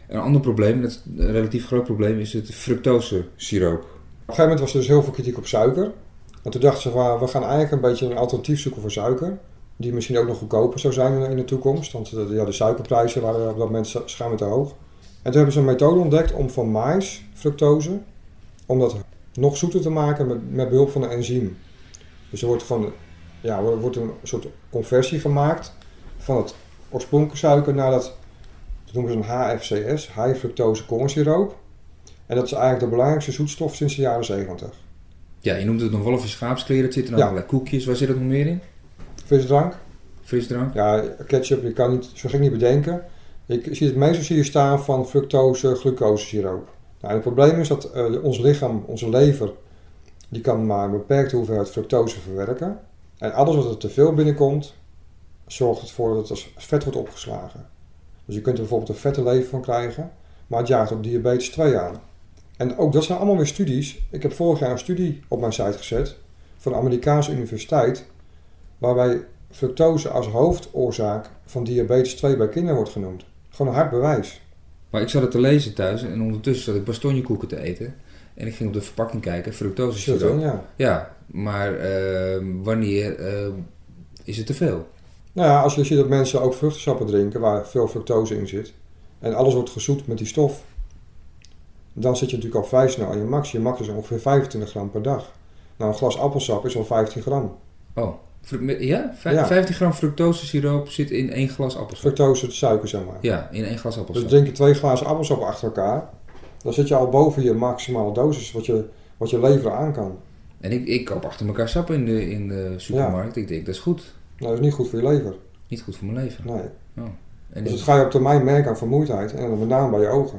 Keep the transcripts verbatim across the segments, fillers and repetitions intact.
Een ander probleem, dat is een relatief groot probleem, is het fructose-siroop. Op een gegeven moment was er dus heel veel kritiek op suiker. En toen dachten ze, van, we gaan eigenlijk een beetje een alternatief zoeken voor suiker. Die misschien ook nog goedkoper zou zijn in de toekomst. Want de, ja, de suikerprijzen waren op dat moment schaam te hoog. En toen hebben ze een methode ontdekt om van maïs, fructose, om dat nog zoeter te maken met, met behulp van een enzym. Dus er wordt, van, ja, er wordt een soort conversie gemaakt van het oorspronkelijke suiker naar dat, dat noemen ze een H F C S, high fructose corn siroop. En dat is eigenlijk de belangrijkste zoetstof sinds de jaren zeventig. Ja, je noemt het nog wolf in schaapskleren, het zitten nog Ja. allerlei koekjes. Waar zit het nog meer in? Frisdrank? Frisdrank? Ja, ketchup, je kan niet, zo gek niet bedenken. Ik zie het meestal zie je staan van fructose, glucose siroop. Nou, het probleem is dat uh, ons lichaam, onze lever, die kan maar een beperkte hoeveelheid fructose verwerken. En alles wat er te veel binnenkomt, zorgt ervoor dat het als vet wordt opgeslagen. Dus je kunt er bijvoorbeeld een vette lever van krijgen, maar het jaagt ook diabetes twee aan. En ook dat zijn allemaal weer studies. Ik heb vorig jaar een studie op mijn site gezet van de Amerikaanse universiteit, waarbij fructose als hoofdoorzaak van diabetes twee bij kinderen wordt genoemd. Gewoon een hard bewijs. Maar ik zat het te lezen thuis en ondertussen zat ik bastonjekoeken te eten. En ik ging op de verpakking kijken, fructose siroop. Ja. Ja, maar uh, wanneer uh, is het te veel? Nou ja, als je ziet dat mensen ook vruchtensappen drinken waar veel fructose in zit. En alles wordt gezoet met die stof. Dan zit je natuurlijk al vrij snel aan je max. Je max is ongeveer vijfentwintig gram per dag. Nou, een glas appelsap is al vijftien gram. Oh, ja? Vijf, ja. vijftien gram fructose siroop zit in één glas appelsap. Fructose, suiker zeg maar. Ja, in één glas appelsap. Dus drink je twee glazen appelsap achter elkaar. Dan zit je al boven je maximale dosis wat je, wat je lever aan kan. En ik, ik koop achter elkaar sap in de, in de supermarkt. Ja. Ik denk, dat is goed. Nou, dat is niet goed voor je lever. Niet goed voor mijn lever? Nee. Oh. En dus dat ga je op termijn merken aan vermoeidheid. En dan met name bij je ogen.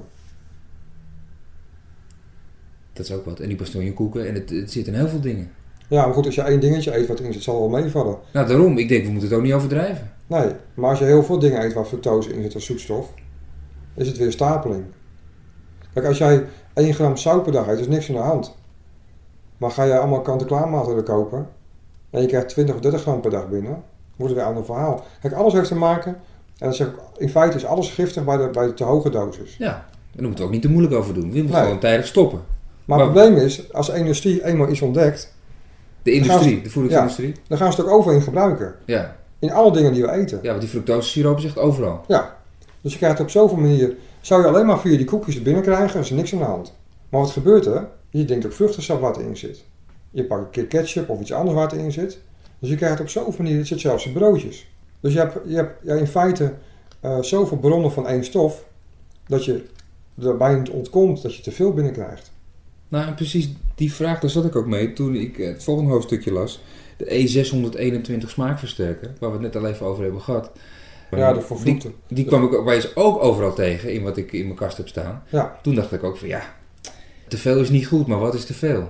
Dat is ook wat. En die bastonjekoeken. En het, het zit in heel veel dingen. Ja, maar goed, als je één dingetje eet wat erin zit, zal wel meevallen. Nou, daarom. Ik denk, we moeten het ook niet overdrijven. Nee, maar als je heel veel dingen eet waar fructose in zit als zoetstof, is het weer stapeling. Kijk, als jij één gram zout per dag eet, is niks aan de hand. Maar ga je allemaal kant-en-klaar maaltijden kopen en je krijgt twintig of dertig gram per dag binnen, wordt het weer een ander verhaal. Kijk, alles heeft te maken, en dat zeg ik, in feite is alles giftig bij de, bij de te hoge dosis. Ja, daar moeten we ook niet te moeilijk over doen. We moeten nee. gewoon tijdig stoppen. Maar, maar het probleem is, als de industrie eenmaal iets ontdekt... De industrie, ze, de voedingsindustrie? Ja, dan gaan ze het ook overal in gebruiken. Ja. In alle dingen die we eten. Ja, want die fructose siroop is echt overal. Ja, dus je krijgt het op zoveel manieren... Zou je alleen maar via die koekjes er binnen krijgen, is er niks aan de hand. Maar wat gebeurt er? Je denkt ook vruchtensap waar het in zit. Je pakt een keer ketchup of iets anders waar het in zit. Dus je krijgt het op zoveel manieren, het zit zelfs in broodjes. Dus je hebt, je hebt ja, in feite uh, zoveel bronnen van één stof... dat je er bijna niet ontkomt dat je te veel binnenkrijgt. Nou, en precies die vraag, daar zat ik ook mee toen ik het volgende hoofdstukje las. De E zeshonderdeenentwintig smaakversterker, waar we het net al even over hebben gehad. Ja, de vervloekte. Die, die kwam ik opeens ook overal tegen in wat ik in mijn kast heb staan. Ja. Toen dacht ik ook van ja, te veel is niet goed, maar wat is te veel?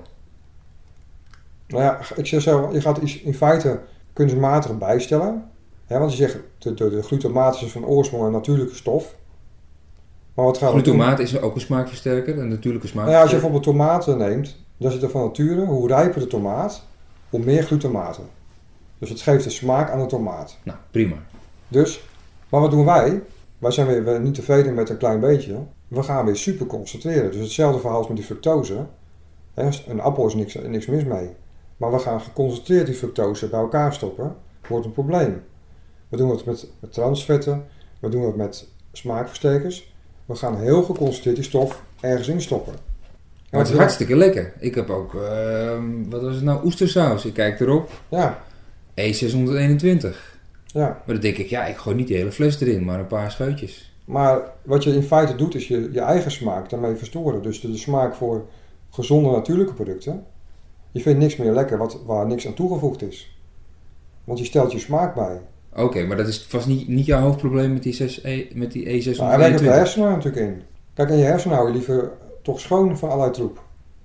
Nou ja, ik zeg zo, je gaat iets in feite kunstmatig bijstellen. Hè, want je zegt, de, de, de glutamaat is van oorsprong een natuurlijke stof. Maar wat gaat glutamaat is ook een smaakversterker, een natuurlijke smaakversterker. Nou ja, als je bijvoorbeeld tomaten neemt, dan zit er van nature, hoe rijper de tomaat, hoe meer glutamaten. Dus het geeft de smaak aan de tomaat. Nou, prima. Dus, maar wat doen wij? Wij zijn weer, weer niet tevreden met een klein beetje. We gaan weer super concentreren. Dus hetzelfde verhaal als met die fructose. Een appel is niks, niks mis mee. Maar we gaan geconcentreerd die fructose bij elkaar stoppen. Wordt een probleem. We doen het met, met transvetten. We doen het met smaakversterkers. We gaan heel geconcentreerd die stof ergens in stoppen. Maar het is hartstikke lekker. Ik heb ook, uh, wat was het nou, oestersaus. Ik kijk erop. Ja. E zeshonderdeenentwintig. Ja. Maar dan denk ik, ja, ik gooi niet die hele fles erin, maar een paar scheutjes. Maar wat je in feite doet, is je, je eigen smaak daarmee verstoren. Dus de, de smaak voor gezonde natuurlijke producten. Je vindt niks meer lekker wat, waar niks aan toegevoegd is. Want je stelt je smaak bij. Oké, okay, maar dat is vast niet, niet jouw hoofdprobleem met die, zes, met die E zeshonderdeenentwintig. Nou, hij werkt op de hersenen natuurlijk in. Kijk, en je hersenen hou je liever toch schoon van allerlei troep.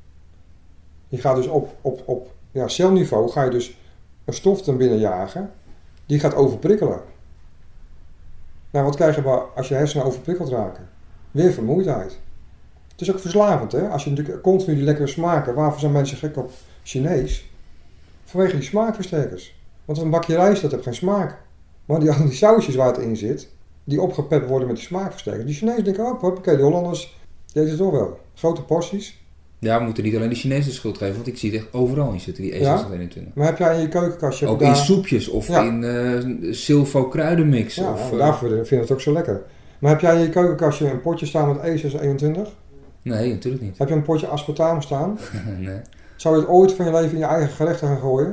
Je gaat dus op, op, op ja, celniveau ga je dus een stof ten binnen jagen. Die gaat overprikkelen. Nou, wat krijg je als je hersenen overprikkeld raken? Weer vermoeidheid. Het is ook verslavend, hè? Als je natuurlijk continu die lekkere smaken... Waarvoor zijn mensen gek op Chinees? Vanwege die smaakversterkers. Want een bakje rijst, dat heeft geen smaak. Maar die, die sausjes waar het in zit, die opgepept worden met die smaakversterkers. Die Chinezen denken, oh, hoppakee, de Hollanders, die eten het toch wel. Grote porties. Ja, we moeten niet alleen de Chinezen de schuld geven, want ik zie het echt overal in zitten, die E zeshonderdeenentwintig. Maar heb jij in je keukenkastje... Ook daar... in soepjes of ja. in uh, Silvo kruidenmix. Ja, of, ja uh... daarvoor vind ik het ook zo lekker. Maar heb jij in je keukenkastje een potje staan met E zeshonderdeenentwintig? Nee, natuurlijk niet. Heb je een potje aspartaam staan? Nee. Zou je het ooit van je leven in je eigen gerechten gaan gooien?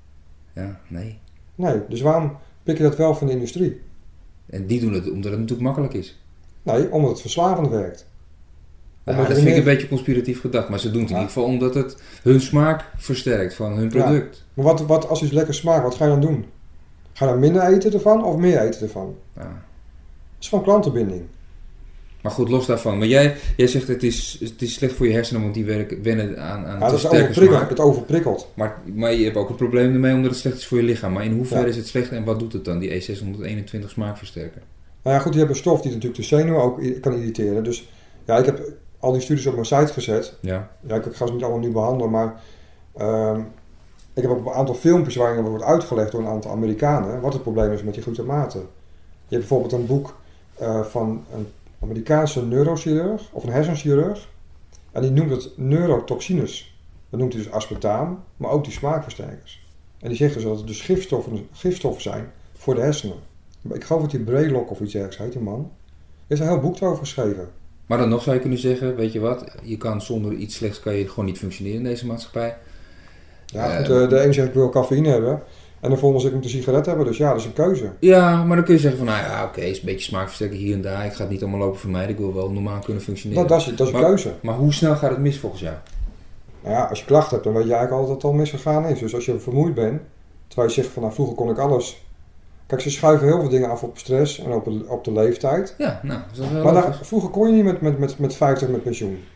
Ja, nee. Nee, dus waarom pik je dat wel van de industrie? En die doen het omdat het natuurlijk makkelijk is. Nee, omdat het verslavend werkt. Ja, dat vind ik een beetje conspiratief gedacht, maar ze doen het in ja. ieder geval omdat het hun smaak versterkt van hun product. Ja. Maar wat, wat als iets lekker smaakt, wat ga je dan doen? Ga je dan minder eten ervan of meer eten ervan? Ja. Het is gewoon klantenbinding. Maar goed, los daarvan. Maar jij, jij zegt het is, het is slecht voor je hersenen, want die werken, wennen aan, aan ja, te dat sterke is smaak. Het overprikkelt. Maar, maar je hebt ook een probleem ermee omdat het slecht is voor je lichaam. Maar in hoeverre ja. is het slecht en wat doet het dan, die E zeshonderdeenentwintig smaakversterker? Nou ja, goed, die hebben een stof die natuurlijk de zenuwen ook kan irriteren. Dus ja, ik heb al die studies op mijn site gezet. Ja. Ja, ik ga ze niet allemaal nu behandelen, maar uh, ik heb ook een aantal filmpjes waarin wordt uitgelegd door een aantal Amerikanen wat het probleem is met die glutamaten. Je hebt bijvoorbeeld een boek uh, van een Amerikaanse neurochirurg of een hersenchirurg en die noemt het neurotoxines. Dat noemt hij dus aspartaam, maar ook die smaakversterkers. En die zegt dus dat het dus gifstoffen, gifstoffen zijn voor de hersenen. Ik geloof dat die Braylock of iets dergelijks heet, die man. Er is een heel boek over geschreven. Maar dan nog zou je kunnen zeggen, weet je wat, je kan zonder iets slechts kan je gewoon niet functioneren in deze maatschappij. Ja, goed, uh, de een zegt ik wil cafeïne hebben en de volgende zegt ik moet een sigaret hebben, dus ja, dat is een keuze. Ja, maar dan kun je zeggen van, nou ja, oké, okay, is een beetje smaakversterken hier en daar, ik ga het niet allemaal lopen vermijden, ik wil wel normaal kunnen functioneren. Dat, dat, is, dat is een maar, keuze. Maar hoe snel gaat het mis volgens jou? Nou ja, als je klachten hebt, dan weet je eigenlijk al dat het al misgegaan is. Dus als je vermoeid bent, terwijl je zegt van, nou vroeger kon ik alles. Kijk, ze schuiven heel veel dingen af op stress en op de, op de leeftijd. Ja, nou, dat is wel maar daar, vroeger kon je niet met, met, met, met vijftig met pensioen. Dan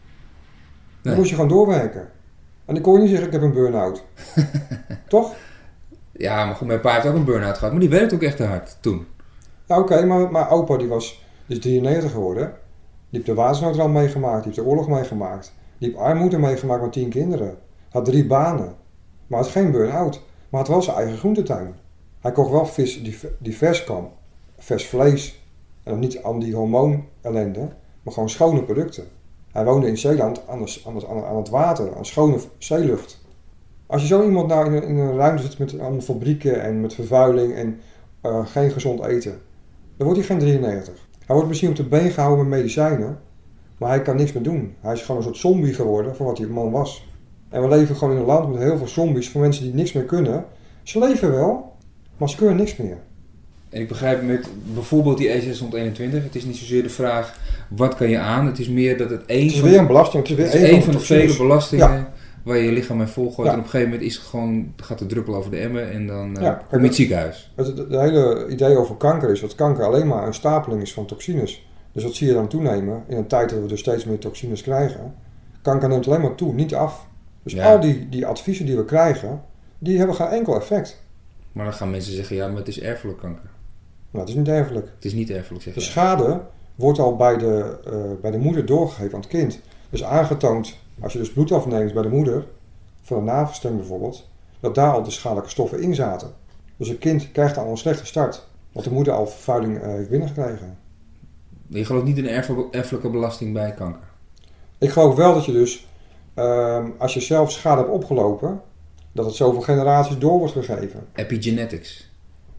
nee. moest je gewoon doorwerken. En dan kon je niet zeggen, ik heb een burn-out. Toch? Ja, maar goed, mijn pa heeft ook een burn-out gehad, maar die werkte ook echt te hard toen. Ja, oké, okay, maar, maar opa die was die is drieënnegentig geworden. Die heeft de watersnoodramp meegemaakt, die heeft de oorlog meegemaakt. Die heeft armoede meegemaakt met tien kinderen. Had drie banen. Maar had geen burn-out. Maar had wel zijn eigen groentetuin. Hij kocht wel vis die, die vers kwam. Vers vlees. En dan niet aan die hormoon ellende. Maar gewoon schone producten. Hij woonde in Zeeland aan, de, aan, het, aan het water. Aan schone zeelucht. Als je zo iemand nou in een, in een ruimte zit met allemaal fabrieken en met vervuiling en uh, geen gezond eten. Dan wordt hij geen drieënnegentig. Hij wordt misschien op de been gehouden met medicijnen. Maar hij kan niks meer doen. Hij is gewoon een soort zombie geworden van wat die man was. En we leven gewoon in een land met heel veel zombies van mensen die niks meer kunnen. Ze leven wel, maar ze kunnen niks meer. En ik begrijp met bijvoorbeeld die E zeshonderdeenentwintig, het is niet zozeer de vraag wat kan je aan, het is meer dat het één het is van, weer een belasting. Het is weer het is één één van, van de vele belastingen ja. waar je je lichaam mee volgooit. Ja. En op een gegeven moment is het gewoon, gaat de druppel over de emmer en dan uh, ja, kom je in het ziekenhuis. Het, het, het hele idee over kanker is dat kanker alleen maar een stapeling is van toxines. Dus dat zie je dan toenemen in een tijd dat we dus steeds meer toxines krijgen. Kanker neemt alleen maar toe, niet af. Dus ja. al die, die adviezen die we krijgen, die hebben geen enkel effect. Maar dan gaan mensen zeggen, ja, maar het is erfelijk kanker. Nou, het is niet erfelijk. Het is niet erfelijk, zeg je. De schade wordt al bij de, uh, bij de moeder doorgegeven aan het kind. Dus aangetoond, als je dus bloed afneemt bij de moeder, van een navelstreng bijvoorbeeld, dat daar al de schadelijke stoffen in zaten. Dus een kind krijgt al een slechte start, want de moeder al vervuiling uh, heeft binnengekregen. Je gelooft niet in een erfelijke belasting bij kanker? Ik geloof wel dat je dus, uh, als je zelf schade hebt opgelopen, dat het zoveel generaties door wordt gegeven. Epigenetics.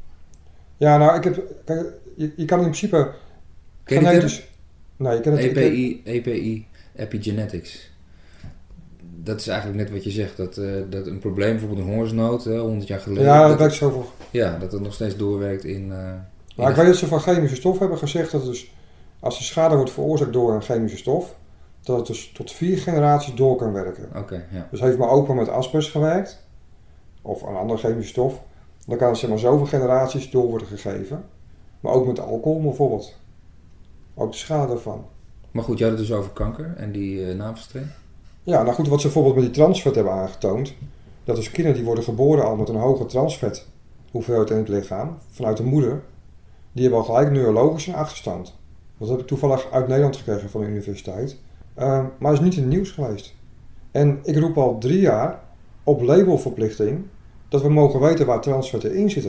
Ja, nou, ik heb, kijk, je, je kan in principe Ken je genetisch... Nee, je kent het... E P I, E P I, epigenetics. Dat is eigenlijk net wat je zegt, dat, uh, dat een probleem, bijvoorbeeld een hongersnood, uh, honderd jaar geleden... Ja, dat, dat werkt zoveel. Ja, dat het nog steeds doorwerkt in... Uh, maar in ik weet dat ze van chemische stof hebben gezegd dat dus, als de schade wordt veroorzaakt door een chemische stof, dat het dus tot vier generaties door kan werken. Oké, okay, ja. Dus heeft mijn opa met asbest gewerkt, of een andere chemische stof, dan kan het zeg maar zoveel generaties door worden gegeven. Maar ook met alcohol bijvoorbeeld. Ook de schade ervan. Maar goed, jij had het dus over kanker en die uh, navelstreng? Ja, nou goed, wat ze bijvoorbeeld met die transvet hebben aangetoond, dat is kinderen die worden geboren al met een hoge transvet hoeveelheid in het lichaam, vanuit de moeder, die hebben al gelijk neurologisch een achterstand. Dat heb ik toevallig uit Nederland gekregen van de universiteit. Uh, maar dat is niet in het nieuws geweest. En ik roep al drie jaar op labelverplichting dat we mogen weten waar transvetten in zitten.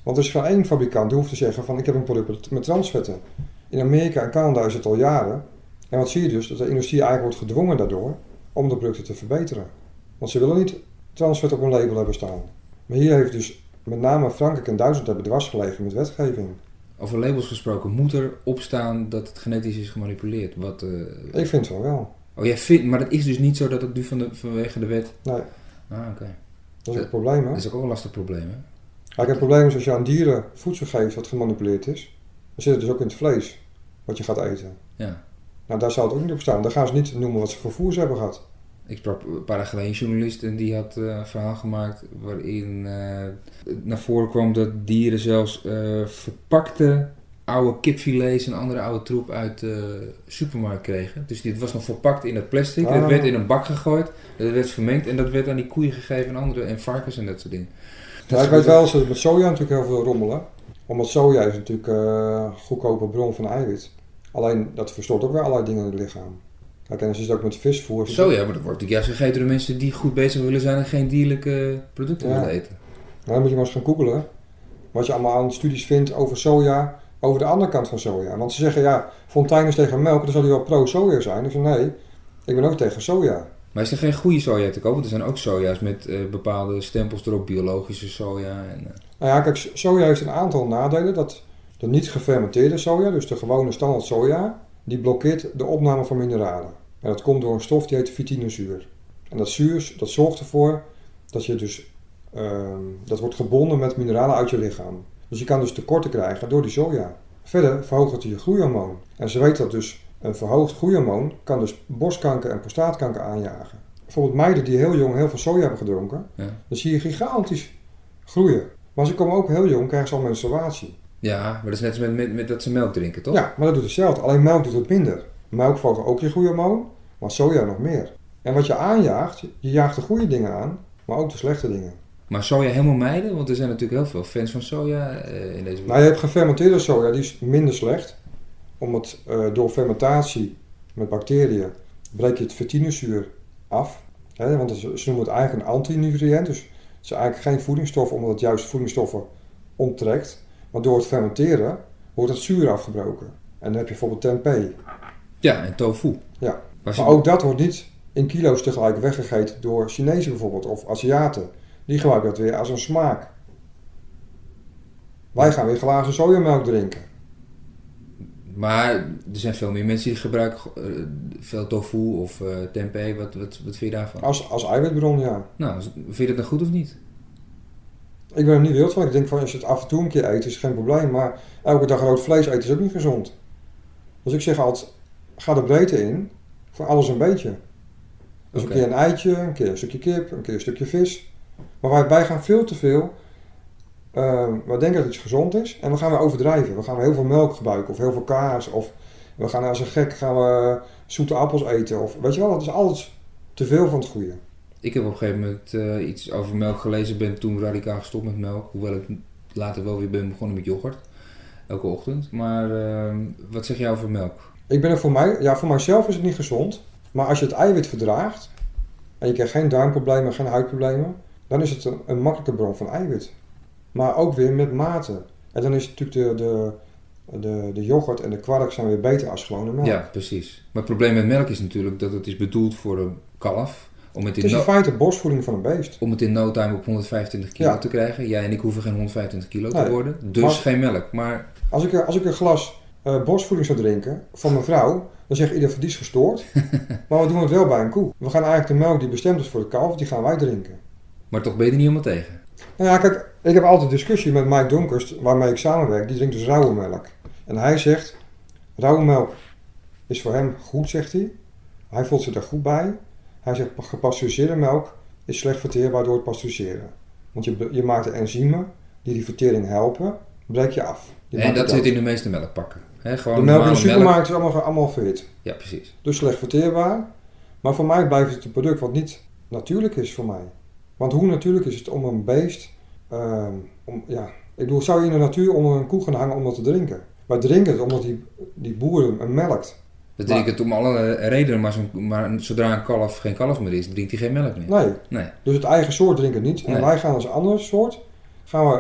Want er is geen één fabrikant die hoeft te zeggen van ik heb een product met transvetten. In Amerika en Canada is het al jaren. En wat zie je dus? Dat de industrie eigenlijk wordt gedwongen daardoor om de producten te verbeteren. Want ze willen niet transvet op een label hebben staan. Maar hier heeft dus met name Frankrijk en Duitsland hebben dwars gelegen met wetgeving. Over labels gesproken, moet er opstaan dat het genetisch is gemanipuleerd? Wat, uh... Ik vind van wel. Oh, jij vindt, maar het is dus niet zo dat het nu van de, vanwege de wet... Nee. Ah, oké. Okay. Dat is het probleem, hè? Dat is ook wel een lastig probleem, hè? Kijk, het probleem is als je aan dieren voedsel geeft wat gemanipuleerd is, dan zit het dus ook in het vlees wat je gaat eten. Ja. Nou, daar zou het ook niet op staan. Daar gaan ze niet noemen wat ze voor voer hebben gehad. Ik sprak een paar dagen geleden een journalist en die had uh, een verhaal gemaakt waarin uh, naar voren kwam dat dieren zelfs uh, verpakte oude kipfilets en andere oude troep uit de supermarkt kregen. Dus dit was nog verpakt in het plastic. Ah. Dat werd in een bak gegooid, dat werd vermengd en dat werd aan die koeien gegeven en andere en varkens en dat soort dingen. Ja, ik weet wel dat ze met soja natuurlijk heel veel rommelen. Omdat soja is natuurlijk een uh, goedkope bron van eiwit. Alleen dat verstoort ook weer allerlei dingen in het lichaam. Kijk, en dan is het ook met visvoer. Soja, maar dat wordt natuurlijk juist gegeten door mensen die goed bezig willen zijn en geen dierlijke producten ja. willen eten. Nou, dan moet je maar eens gaan googlen wat je allemaal aan studies vindt over soja, over de andere kant van soja. Want ze zeggen, ja, fontein is tegen melk, dan zal hij wel pro-soja zijn. Ik zeg, nee, ik ben ook tegen soja. Maar is er geen goede soja te kopen? Er zijn ook soja's met uh, bepaalde stempels erop, biologische soja. En, uh... Nou ja, kijk, soja heeft een aantal nadelen. Dat de niet gefermenteerde soja, dus de gewone standaard soja, die blokkeert de opname van mineralen. En dat komt door een stof die heet fytinezuur. En dat zuur, dat zorgt ervoor dat je dus, uh, dat wordt gebonden met mineralen uit je lichaam. Dus je kan dus tekorten krijgen door die soja. Verder verhoogt het je groeihormoon. En ze weten dat dus een verhoogd groeihormoon kan dus borstkanker en prostaatkanker aanjagen. Bijvoorbeeld meiden die heel jong heel veel soja hebben gedronken, ja. Dan zie je gigantisch groeien. Maar ze komen ook heel jong, krijgen ze al menstruatie. Ja, maar dat is net als met, met, met dat ze melk drinken, toch? Ja, maar dat doet hetzelfde. Alleen melk doet het minder. Melk verhoogt ook je groeihormoon, maar soja nog meer. En wat je aanjaagt, je jaagt de goede dingen aan, maar ook de slechte dingen. Maar soja helemaal mijden? Want er zijn natuurlijk heel veel fans van soja uh, in deze wereld. Nou, je hebt gefermenteerde soja, die is minder slecht. Omdat uh, door fermentatie met bacteriën breek je het fytinezuur af. Hè, want ze noemen het eigenlijk een antinutriënt. Dus het is eigenlijk geen voedingsstof, omdat het juist voedingsstoffen onttrekt. Maar door het fermenteren wordt het zuur afgebroken. En dan heb je bijvoorbeeld tempeh. Ja, en tofu. Ja, maar, maar ook dat wordt niet in kilo's tegelijk weggegeten door Chinezen bijvoorbeeld of Aziaten. Die gebruiken dat weer als een smaak. Wij gaan weer glazen sojamelk drinken. Maar er zijn veel meer mensen die gebruiken uh, veel tofu of uh, tempeh. Wat, wat, wat vind je daarvan? Als, als eiwitbron, ja. Nou, vind je dat dan goed of niet? Ik ben er niet wild van. Ik denk van als je het af en toe een keer eet, is het geen probleem. Maar elke dag rood vlees eten is ook niet gezond. Dus ik zeg altijd, ga de breedte in voor alles een beetje. Dus okay. Een keer een eitje, een keer een stukje kip, een keer een stukje vis. Maar wij, wij gaan veel te veel. Uh, we denken dat iets gezond is en we gaan weer overdrijven. We gaan weer heel veel melk gebruiken of heel veel kaas. Of we gaan als een gek gaan we zoete appels eten. Of, weet je wel, dat is alles te veel van het goede. Ik heb op een gegeven moment uh, iets over melk gelezen. Ben toen radicaal gestopt met melk. Hoewel ik later wel weer ben begonnen met yoghurt. Elke ochtend. Maar uh, wat zeg jij over melk? Ik ben er voor mij, ja voor mijzelf is het niet gezond. Maar als je het eiwit verdraagt en je krijgt geen darmproblemen, geen huidproblemen, dan is het een, een makkelijke bron van eiwit. Maar ook weer met mate. En dan is natuurlijk de, de, de, de yoghurt en de kwark zijn weer beter als gewone melk. Ja, precies. Maar het probleem met melk is natuurlijk dat het is bedoeld voor een kalf. Om het, het is in no- feite borstvoeding van een beest. Om het in no time op honderdvijfentwintig kilo ja. te krijgen. Jij en ik hoeven geen honderdvijfentwintig kilo nee, te worden. Dus maar, geen melk. Maar als ik, als ik een glas uh, borstvoeding zou drinken van mijn vrouw, dan zegt ieder van die is gestoord. Maar we doen het wel bij een koe. We gaan eigenlijk de melk die bestemd is voor de kalf, die gaan wij drinken. Maar toch ben je er niet helemaal tegen? Nou ja, kijk, ik heb altijd discussie met Mike Donkers, waarmee ik samenwerk. Die drinkt dus rauwe melk. En hij zegt, rauwe melk is voor hem goed, zegt hij. Hij voelt zich daar goed bij. Hij zegt, gepasteuriseerde melk is slecht verteerbaar door het pasteuriseren. Want je, je maakt de enzymen die die vertering helpen, breek je af. Je en dat zit in de meeste melkpakken. He, gewoon de melk in de supermarkt is allemaal, allemaal verhit. Ja, precies. Dus slecht verteerbaar. Maar voor mij blijft het een product wat niet natuurlijk is voor mij. Want hoe natuurlijk is het om een beest... Uh, om, ja, ik bedoel, zou je in de natuur onder een koe gaan hangen om dat te drinken? Wij drinken het omdat die, die boeren hem melkt. We drinken het om alle redenen, maar, zo, maar zodra een kalf geen kalf meer is, drinkt hij geen melk meer. Nee. nee. Dus het eigen soort drinken niet. En nee. wij gaan als andere soort, gaan we een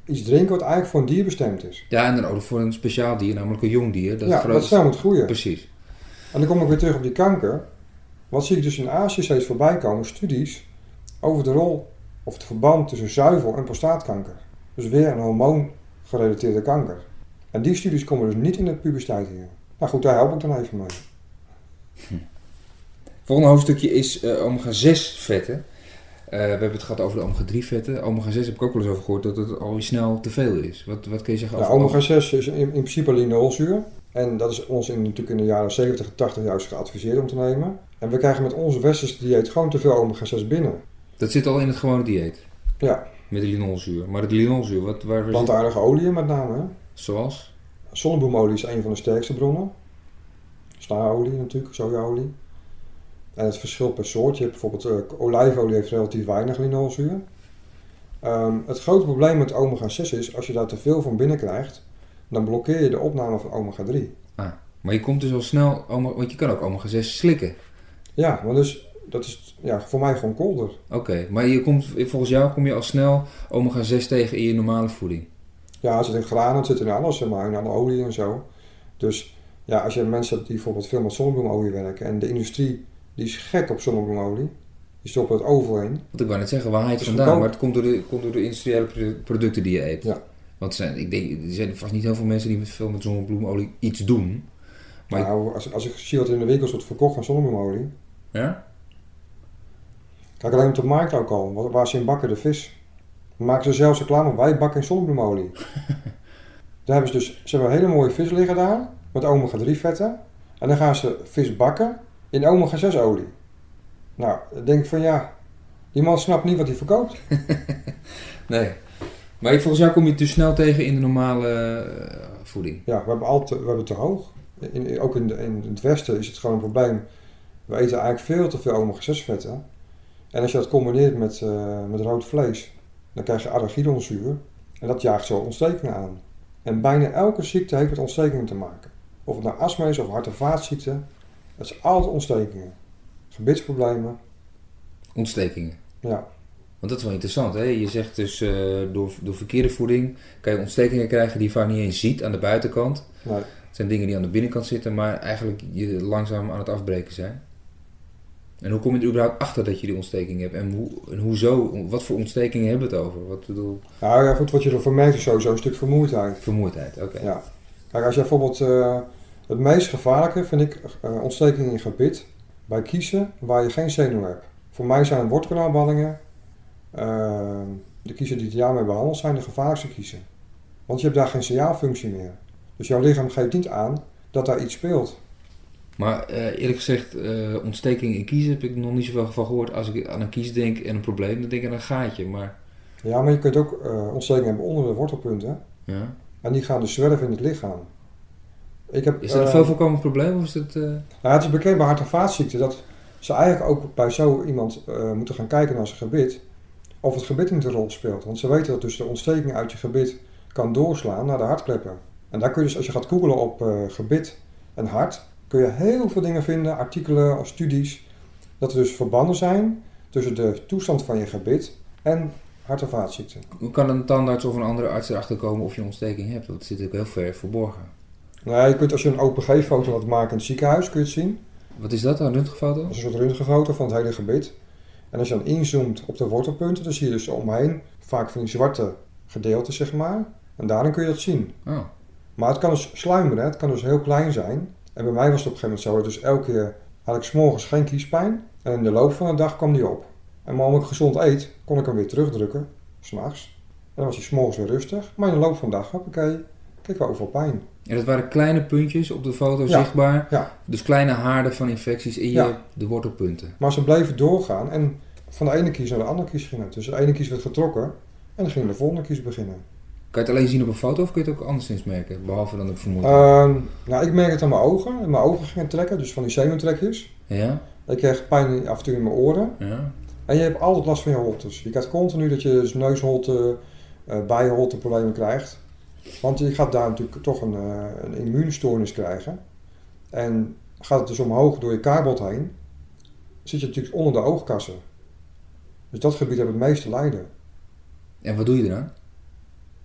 iets drinken wat eigenlijk voor een dier bestemd is. Ja, en dan ook voor een speciaal dier, namelijk een jong dier. Dat ja, groot... dat snel moet groeien. Precies. En dan kom ik weer terug op die kanker. Wat zie ik dus in Azië steeds voorbij komen? Studies over de rol of het verband tussen zuivel en prostaatkanker. Dus weer een hormoongerelateerde kanker. En die studies komen dus niet in de puberteit hier. Nou goed, daar help ik dan even mee. Hm. Volgende hoofdstukje is uh, omega zes vetten. Uh, we hebben het gehad over de omega drie vetten. omega zes heb ik ook wel eens over gehoord dat het al snel te veel is. Wat, wat kun je zeggen over... Nou, omega zes is in, in principe linolzuur. En dat is ons in, natuurlijk in de jaren zeventig en tachtig juist geadviseerd om te nemen. En we krijgen met onze westerse dieet gewoon te veel omega zes binnen. Dat zit al in het gewone dieet? Ja. Met de linolzuur. Maar de linolzuur, wat... Waar, waar plantaardige oliën met name. Hè? Zoals? Zonnebloemolie is een van de sterkste bronnen. Slaolie natuurlijk, sojaolie. En het verschil per soort. Je hebt bijvoorbeeld uh, olijfolie heeft relatief weinig linolzuur. Um, het grote probleem met omega zes is, als je daar te veel van binnen krijgt, dan blokkeer je de opname van omega drie. Ah, maar je komt dus al snel, want je kan ook omega zes slikken. Ja, maar dus, dat is ja, voor mij gewoon kolder. Oké, okay, maar je komt, volgens jou kom je al snel omega zes tegen in je normale voeding? Ja, het zit in granen, het zit in alles, zeg maar, in alle olie en zo. Dus ja, als je mensen hebt die bijvoorbeeld veel met zonnebloemolie werken en de industrie die is gek op zonnebloemolie. Die stoppen het overal in. Want ik wou net zeggen, waar haal je het vandaan? Maar het komt door, de, komt door de industriële producten die je eet. Ja. Want zijn, ik denk, er zijn vast niet heel veel mensen die met veel met zonnebloemolie iets doen. Maar nou, als, als ik zie wat in de winkels wordt verkocht van zonnebloemolie. Ja? Kijk alleen op de markt ook al, waar ze in bakken de vis. Dan maken ze zelfs reclame, wij bakken in zonnebloemolie. Daar hebben ze dus, ze hebben een hele mooie vis liggen daar, met omega drie vetten. En dan gaan ze vis bakken in omega zes olie. Nou, dan denk ik van ja, die man snapt niet wat hij verkoopt. Nee. Maar volgens jou kom je het dus snel tegen in de normale uh, voeding? Ja, we hebben, altijd, we hebben te hoog. In, ook in, de, in het westen is het gewoon een probleem. We eten eigenlijk veel te veel omega zes vetten. En als je dat combineert met, uh, met rood vlees, dan krijg je arachidonzuur. En dat jaagt zo ontstekingen aan. En bijna elke ziekte heeft met ontstekingen te maken. Of het nou astma is of hart- en vaatziekte. Het is altijd ontstekingen. Gebitsproblemen. Ontstekingen? Ja. Want dat is wel interessant, hè? Je zegt dus uh, door, door verkeerde voeding kan je ontstekingen krijgen die je vaak niet eens ziet aan de buitenkant. Nee. Het zijn dingen die aan de binnenkant zitten, maar eigenlijk je langzaam aan het afbreken zijn. En hoe kom je er überhaupt achter dat je die ontsteking hebt? En, hoe, en hoezo, wat voor ontstekingen hebben we het over? Wat bedoel... Nou ja, goed, wat je ervoor merkt is sowieso een stuk vermoeidheid. Vermoeidheid, oké. Okay. Ja. Kijk, als je bijvoorbeeld, uh, het meest gevaarlijke vind ik uh, ontstekingen in gebit bij kiezen waar je geen zenuw hebt. Voor mij zijn wortelkanaalballingen, uh, de kiezen die het jaar mee behandeld zijn, de gevaarlijkste kiezen. Want je hebt daar geen signaalfunctie meer. Dus jouw lichaam geeft niet aan dat daar iets speelt. Maar uh, eerlijk gezegd, uh, ontsteking in kiezen heb ik nog niet zoveel van gehoord. Als ik aan een kies denk en een probleem, dan denk ik aan een gaatje. Maar... Ja, maar je kunt ook uh, ontsteking hebben onder de wortelpunten. Ja. En die gaan dus zwerven in het lichaam. Ik heb, is dat een uh, veel voorkomend probleem? Of is dat, uh... nou, het is bekend bij hart- en vaatziekten dat ze eigenlijk ook bij zo iemand uh, moeten gaan kijken naar zijn gebit. Of het gebit niet een rol speelt. Want ze weten dat dus de ontsteking uit je gebit kan doorslaan naar de hartkleppen. En daar kun je dus, als je gaat googlen op uh, gebit en hart, kun je heel veel dingen vinden, artikelen of studies, dat er dus verbanden zijn tussen de toestand van je gebit en hart- en vaatziekten. Hoe kan een tandarts of een andere arts erachter komen of je een ontsteking hebt? Dat zit ook heel ver verborgen. Nou, je kunt als je een O P G-foto laat maken in het ziekenhuis, kun je het zien. Wat is dat, een röntgenfoto? Dat is een soort röntgenfoto van het hele gebit. En als je dan inzoomt op de wortelpunten, dan zie je dus omheen vaak van die zwarte gedeelten, zeg maar. En daarin kun je dat zien. Oh. Maar het kan dus sluimeren, het kan dus heel klein zijn. En bij mij was het op een gegeven moment zo, dat dus elke keer had ik 's morgens geen kiespijn. En in de loop van de dag kwam die op. En maar omdat ik gezond eet, kon ik hem weer terugdrukken, 's nachts. En dan was hij 's morgens weer rustig. Maar in de loop van de dag, hoppakee, kreeg ik wel overal pijn. En dat waren kleine puntjes op de foto ja. zichtbaar. Ja. Dus kleine haarden van infecties in je, ja. de wortelpunten. Maar ze bleven doorgaan en van de ene kies naar de andere kies gingen. Dus de ene kies werd getrokken en dan ging de volgende kies beginnen. Kan je het alleen zien op een foto of kun je het ook anderszins merken? Behalve dan ik vermoed. Uh, nou, ik merk het aan mijn ogen. Mijn ogen gingen trekken, dus van die zenuwtrekjes. Ja. Ik kreeg pijn af en toe in mijn oren. Ja. En je hebt altijd last van je holtes. Je krijgt continu dat je dus neusholte, uh, bijenholte problemen krijgt. Want je gaat daar natuurlijk toch een, uh, een immuunstoornis krijgen. En gaat het dus omhoog door je kaarbot heen, zit je natuurlijk onder de oogkassen. Dus dat gebied heeft het meeste lijden. En wat doe je eraan?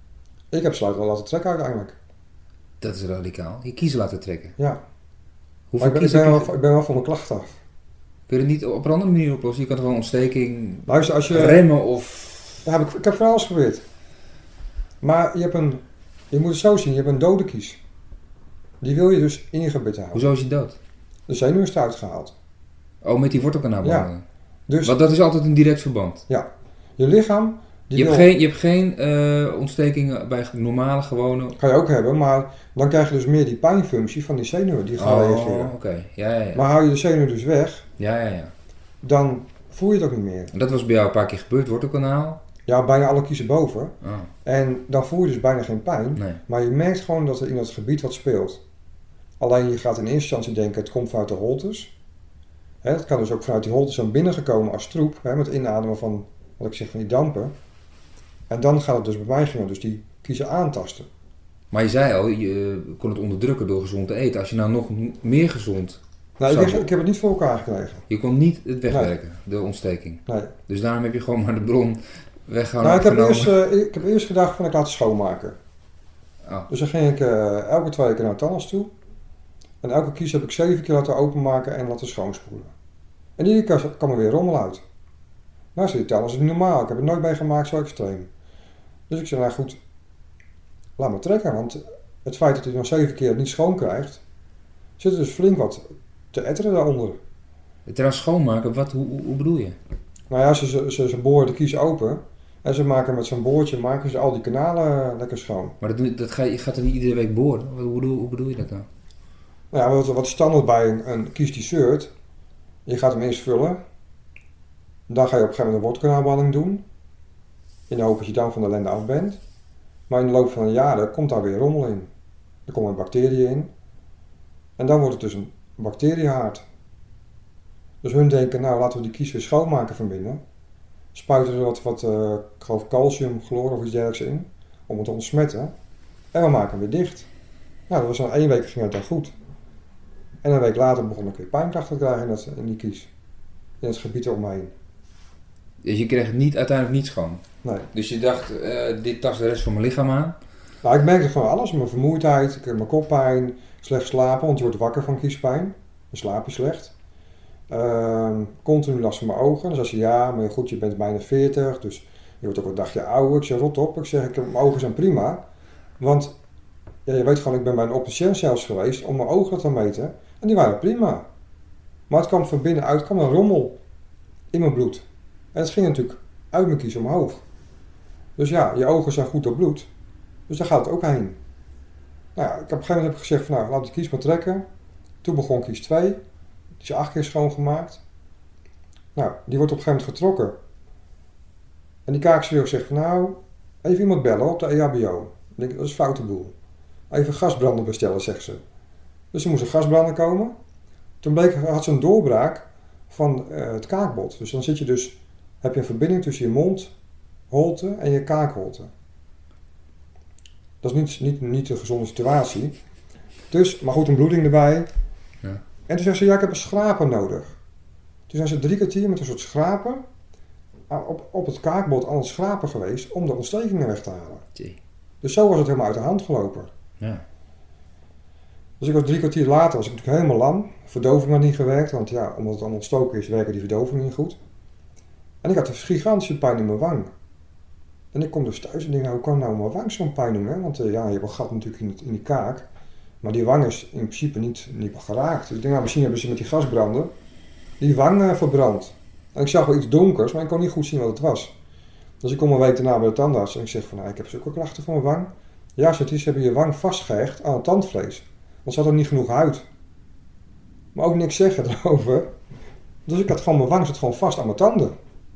Ik heb sleutel laten trekken uiteindelijk. Dat is radicaal. Je kiezen laten trekken. Ja. Hoeveel Maar ik ben, ik, kiezen ben heb je- wel, ik ben wel van mijn klacht af. Kun je het niet op een andere manier oplossen? Je kan toch wel ontsteking Luister, als je... remmen of... Ja, heb ik, ik heb van alles geprobeerd. Maar je hebt een... Je moet het zo zien, je hebt een dode kies. Die wil je dus ingebit houden. Hoezo is hij dood? De zenuw is eruit gehaald. Oh, met die wortelkanaalbehandeling. Dus Want dat is altijd een direct verband. je lichaam... Die Je hebt, wil, geen, je hebt geen eh, ontstekingen bij normale, gewone... kan je ook hebben, maar dan krijg je dus meer die pijnfunctie van die zenuwen die gaan Oh, reageren. oké. Ja, ja, ja. Maar hou je de zenuw dus weg, Ja, ja, ja. dan voel je het ook niet meer. En dat was bij jou een paar keer gebeurd, wortelkanaal? Ja, bijna alle kiezen boven. Oh, En dan voel je dus bijna geen pijn. nee. Maar je merkt gewoon dat er in dat gebied wat speelt. Alleen je gaat in eerste instantie denken, het komt vanuit de holtes. Hè, het kan dus ook vanuit die holtes aan binnen gekomen als troep, hè, met inademen van, wat ik zeg, van die dampen. En dan gaat het dus bij mij gaan, dus die kiezen aantasten. Maar je zei al, je kon het onderdrukken door gezond te eten. Als je nou nog m- meer gezond... Nou, ik, Zou- heb, ik heb het niet voor elkaar gekregen. Je kon niet het wegwerken, de ontsteking. Nee. Dus daarom heb je gewoon maar de bron weggehouden. Nou, ik, heb opgenomen. eerst, eh, ik heb eerst gedacht van ik laat het schoonmaken. Oh, Dus dan ging ik eh, elke twee keer naar de tandarts toe. En elke kies heb ik zeven keer laten openmaken en laten schoonspoelen. En iedere keer kwam er weer rommel uit. Nou, zei die tandarts, dat is niet normaal. Ik heb het nooit meegemaakt zo extreem. Dus ik zei, nou goed, laat me trekken. Want het feit dat hij nog zeven keer het niet schoon krijgt, zit er dus flink wat te etteren daaronder. het eraan schoonmaken, wat, hoe, hoe, hoe bedoel je? Nou ja, ze, ze, ze, ze boren de kies open. En ze maken met zo'n boortje maken ze al die kanalen lekker schoon. Maar dat, doe- dat ga je, je gaat er niet iedere week boren. Wat, hoe, bedoel, hoe bedoel je dat dan? Nou ja, wat, wat standaard bij een, een kies die zeurt. Je gaat hem eerst vullen. Dan ga je op een gegeven moment een wortelkanaalbehandeling doen. In de hoop dat je dan van de ellende af bent. Maar in de loop van de jaren komt daar weer rommel in. Er komen bacteriën in. En dan wordt het dus een bacteriehaard. Dus hun denken, nou laten we die kies weer schoonmaken van binnen. Spuiten er wat, wat uh, ik geloof calcium, chloor of iets dergelijks in. Om het te ontsmetten. En we maken hem weer dicht. Nou, dat was dan één week ging het dan goed. En een week later begon ik weer pijnklachten te krijgen in, dat, in die kies. In het gebied eromheen. Dus je kreeg het niet, uiteindelijk niet schoon. Nee. Dus je dacht, eh, dit tast de rest van mijn lichaam aan. Nou, ik merkte gewoon alles. Mijn vermoeidheid, ik heb mijn koppijn, slecht slapen, want je wordt wakker van kiespijn. Dan slaap je slecht. Uh, continu last van mijn ogen. Dus als je ja, maar goed, je bent bijna veertig, dus je wordt ook een dagje ouder. Ik zeg, rot op. Ik zeg, ik heb, mijn ogen zijn prima. Want ja, je weet gewoon, ik ben bij een opticien zelfs geweest om mijn ogen te meten. En die waren prima. Maar het kwam van binnenuit, kwam een rommel in mijn bloed. En het ging natuurlijk uit mijn kies omhoog. Dus ja, je ogen zijn goed door bloed. Dus daar gaat het ook heen. Nou ja, ik heb op een gegeven moment heb ik gezegd van nou, laat die kies maar trekken. Toen begon kies twee. Die is acht keer schoongemaakt. Nou, die wordt op een gegeven moment getrokken. En die kaakchirurg zegt van nou, even iemand bellen op de E H B O. Ik denk, dat is een foute boel. Even gasbrander bestellen, zegt ze. Dus er moest een gasbrander komen. Toen bleek, had ze een doorbraak van uh, het kaakbot. Dus dan zit je dus, heb je een verbinding tussen je mondholte en je kaakholte. Dat is niet, niet, niet een gezonde situatie. Dus, maar goed, een bloeding erbij. Ja. En toen zei ze, ja, ik heb een schraper nodig. Toen zijn ze drie kwartier met een soort schraper op, op het kaakbot aan het schrapen geweest om de ontstekingen weg te halen. Tjie. Dus zo was het helemaal uit de hand gelopen. Ja. Dus ik was drie kwartier later, was ik natuurlijk helemaal lam. Verdoving had niet gewerkt, want ja, omdat het allemaal ontstoken is, werken die verdoving niet goed. En ik had een gigantische pijn in mijn wang. En ik kom dus thuis en denk, nou, hoe kan nou mijn wang zo'n pijn doen? Hè? Want uh, ja, je hebt een gat natuurlijk in, het, in die kaak. Maar die wang is in principe niet, niet geraakt. Dus ik denk, nou, misschien hebben ze met die gasbrander die wang uh, verbrand. En ik zag wel iets donkers, maar ik kon niet goed zien wat het was. Dus ik kom een week daarna bij de tandarts en ik zeg van, nou, ik heb zulke klachten van mijn wang. Ja, ze hebben je wang vastgehecht aan het tandvlees. Want ze hadden niet genoeg huid. Maar ook niks zeggen erover. Dus ik had gewoon, mijn wang zit gewoon vast aan mijn tanden.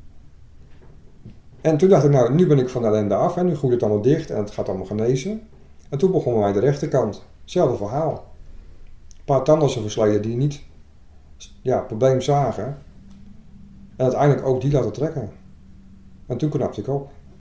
En toen dacht ik, nou, nu ben ik van de ellende af. Hè. Nu groeit het allemaal dicht en het gaat allemaal genezen. En toen begon mij de rechterkant. Hetzelfde verhaal. Een paar tandartsen versleden die niet ja, het probleem zagen. En uiteindelijk ook die laten trekken. En toen knapte ik op.